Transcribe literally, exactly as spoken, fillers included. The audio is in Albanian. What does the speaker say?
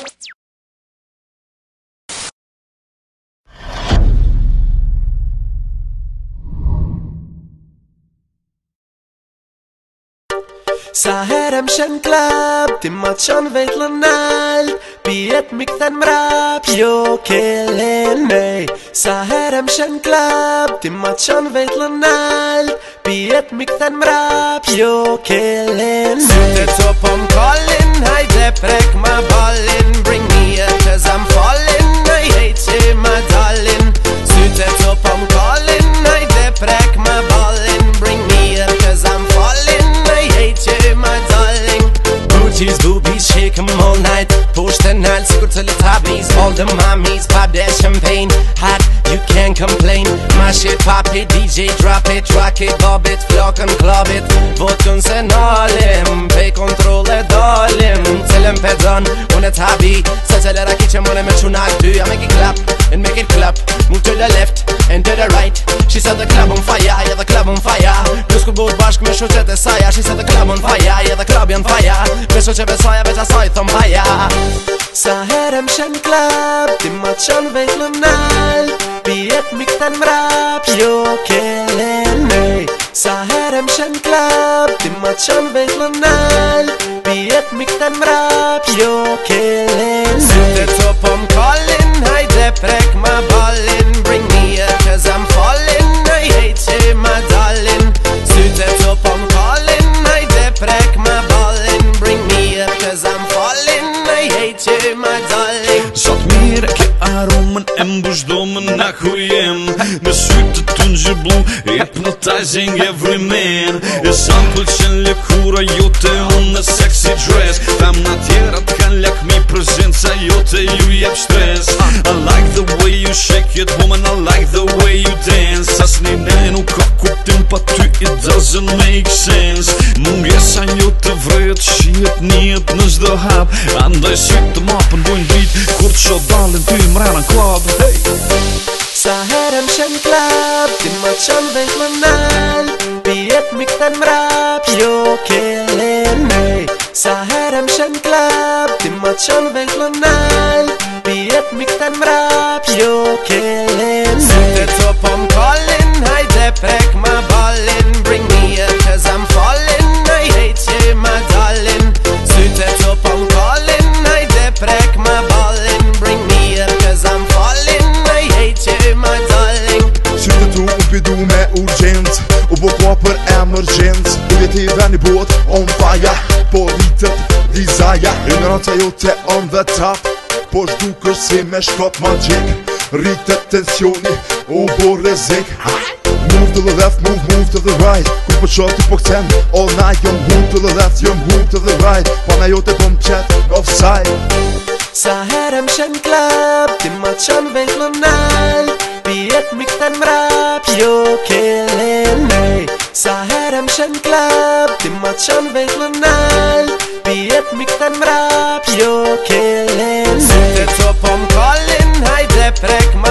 Sa herë më shenë klab, ti ma qanë vejt lënalt, pijet mi këthen mrap, jo kelen nej. Sa herë më shenë klab, ti ma qanë vejt lënalt, pijet mi këthen mrap, jo kelen nej. Syte to po m'kallin, hajde prek ma ballin, bring me it cause I'm falling, I hate që ma dallin. Syte to po m'kallin, hajde prek ma ballin, bring me it cause I'm falling, I hate që ma dallin. Booties, boobies, shake 'em all night, push the night, sigur të letabis, all the mommies, pop that champagne, hot, you can't complain. My shit pop it, D J drop it, rock it, bob it, flocken, club it, votun se nalim, pej kontrol e dalim, cilën pedon, unë e t'habi, se që lera ki që mune me qunak dy, I make it clap, and make it clap, move to the left, and to the right, she said the club on fire, yeah the club on fire, plus ku bur bashk me shoqet e saja, she said the club on fire, yeah the club on fire, me shoqeve saja veç asaj thom baja. Sa herë më shenë klab, ti ma qanë vejt lënalt, pijet mi këthen mrap, jo kelen nej. Sa herë më shenë klab, ti ma qanë vejt lënalt, pijet mi këthen mrap, jo kelen nej. Syte to po m'kallin, hajde prek ma ballin, bring me it cause I'm falling, I hate që ma dallin. Syte to po m'kallin, hajde prek ma ballin, bring me it cause I'm falling, I hate që ma dallin. Sot mire ke aromën e mbushdomën na ku jem, me sytë të t'ngjërblu, hypnotizing every man. E sa m'pëlqen lëkura jote, unë sexy dress, femna tjera t'kan lakmi prezenca jote ju jep shtres. I like the way you shake it woman, I like the way you dance. Asni ne nuk ka kuptim pa ty, it doesn't make sense. Mungesa jote vret, shihet njët në çdo hap, andaj sytë të mapën bojnë drit, kur të sho dalin ty mrena klab. Hey! Sa herë më shenë klab, ti ma qanë vejt lënalt, pijet mi këthen mrap, jo kelen nej. Sa herë më shenë klab, ti ma qanë vejt lënalt, pijet mi këthen mrap, jo kelen nej. Syte to po m'kallin, hajde prek ma ballin, bring me it cause I'm falling, I hate që ma dallin. Syte to po m'kallin, hajde prek ma ballin, bring me it cause I'm falling, I hate që ma dallin. Syte tu u bidu me urgjent, u bo kwa për emergjent, uje ti veni bot on fire, po rritët dizaja, ignoranca jote on the top, po shdukesh si me shkop magjik, rritët tensioni, u bo rezik. Move to the left, move, move to the right, kur po qoti po këthen, all night, jom move to the left, jom move to the right, pana jote po m'qet offside. Sa herë më shenë klab, ti ma qanë vejt lënalt, pijet mi këthen mrap, jo kelen nej. Sa herë më shenë klab, ti ma qanë vejt lënalt, pijet mi këthen mrap, jo kelen nej. Syte to po m'kallin, hajde prek ma